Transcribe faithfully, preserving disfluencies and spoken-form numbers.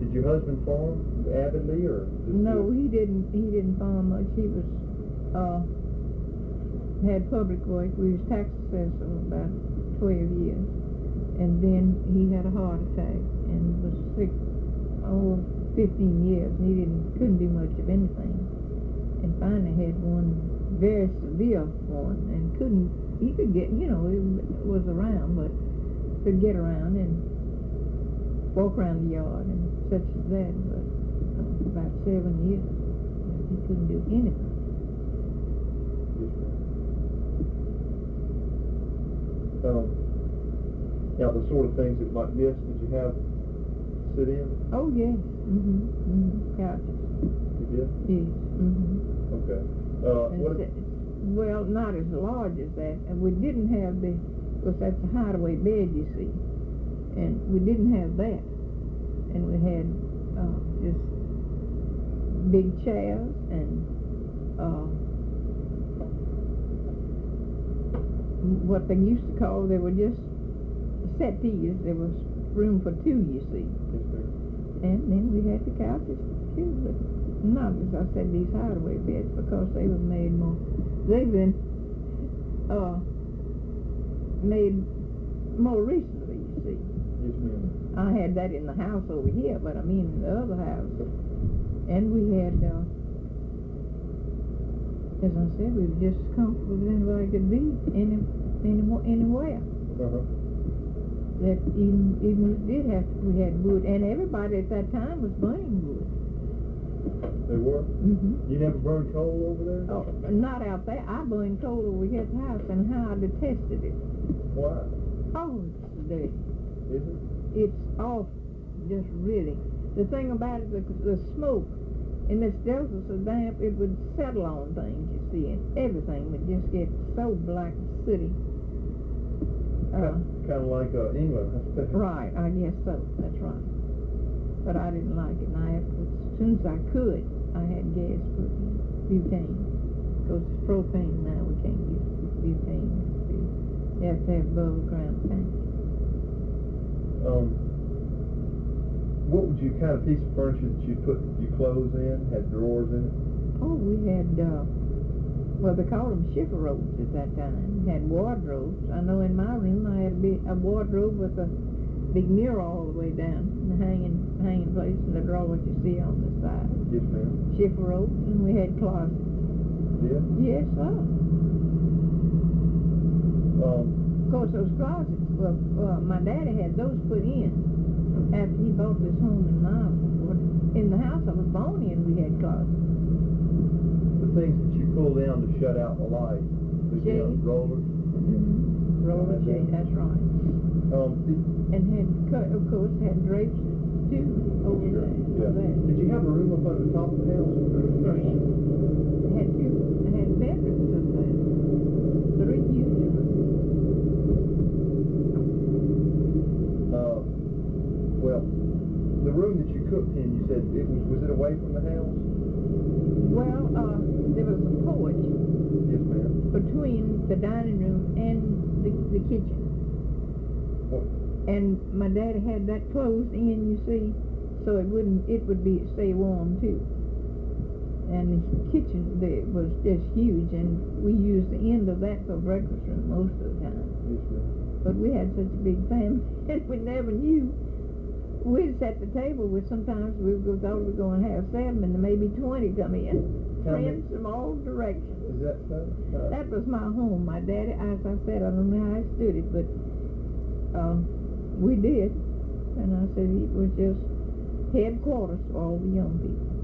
Did your husband farm avidly, or just No, do- he didn't. He didn't farm much. He was uh, had public work. We was tax assessor for about twelve years, and then he had a heart attack and was sick oh fifteen years. And he didn't couldn't do much of anything, and finally had one very severe one, and couldn't. He could get, you know, he was around, but could get around and walk around the yard and such as that. But uh, about seven years, he couldn't do anything. Um, now, the sort of things that like this, did you have sit in? Oh yes, mm-hmm, mm-hmm. Couches. You did? Yes, mm-hmm. Okay. Uh, And what? se- well, not as large as that, and we didn't have the, because that's a hideaway bed, you see, and we didn't have that, and we had uh, just big chairs and uh, what they used to call, they were just settees. There was room for two, you see. Yes, sir. And then we had the couches too, but not, as I said, these hideaway beds, because they were made more, they've been uh, made more recently, you see. Yes, ma'am. I had that in the house over here, but I mean in the other house. And we had, uh, as I said, we were just as comfortable as anybody could be any, any, anywhere. Uh-huh. That even even we did have, we had wood, and everybody at that time was burning wood. They were? Mm-hmm. You never burned coal over there? Oh, not out there. I burned coal over here at the house, and how I detested it. Why? Oh, it's dirty. Is it? It's awful, just really. The thing about it, the, the smoke, and this delta so damp, it would settle on things, you see, and everything would just get so black and sooty. Uh, kind of like uh, England, I suppose. right, I guess so. That's right. But I didn't like it, and I afterwards, as soon as I could, I had gas put in, butane. Because it's propane now, we can't use butane. You have to have above ground tank. Um, what would you kind of piece of furniture that you put your clothes in, had drawers in it? Oh, we had, uh, well, they called them shiffer robes at that time. Had wardrobes. I know in my room I had a, big, a wardrobe with a big mirror all the way down, and the hanging, hanging place, and the drawers you see on the side. Yes, ma'am. Shiffer robes, and we had closets. Yeah? Yes, sir. Um, Of course, those closets, well, well, my daddy had those put in after he bought this home in Miles. In the house I was born in, we had closets. the things that you pull down to shut out the light. The you know, Shades. rollers. Mm-hmm. Roller Yeah. shade, that's right. Um, did, And had, co- of course, had drapes too over sure, there. yeah. over there. Did you have a room up on the top of the house? I had two, I had bedrooms up there. Three huge rooms. Uh, well, the room that you cooked in, you said it was, was it away from the house? Well, uh, there was a porch Yes, ma'am. between the dining room and the, the kitchen. What? And my daddy had that closed in, you see, so it wouldn't, it would be, stay warm too. And the kitchen there was just huge, and we used the end of that for breakfast room most of the time. Yes, ma'am. But we had such a big family, and we never knew. We'd set the table with, sometimes we would go, thought we were going to have seven, and maybe twenty come in. Tell me. Friends from all directions. Is that so? Uh, That was my home. My daddy, as I said, I don't know how I stood it, but uh, we did. And I said it was just headquarters for all the young people.